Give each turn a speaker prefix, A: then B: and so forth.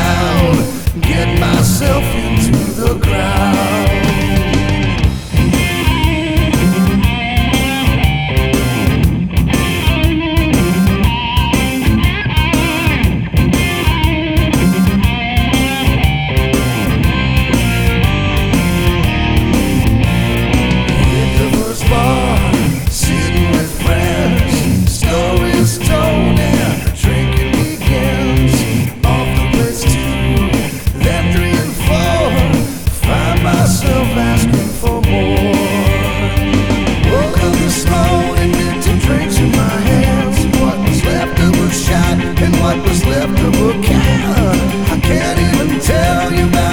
A: down, get myself into the ground. Asking for more. Woke up this morning with 2 drinks in my hands. What was left of a shot and what was left of a can. I can't even tell you about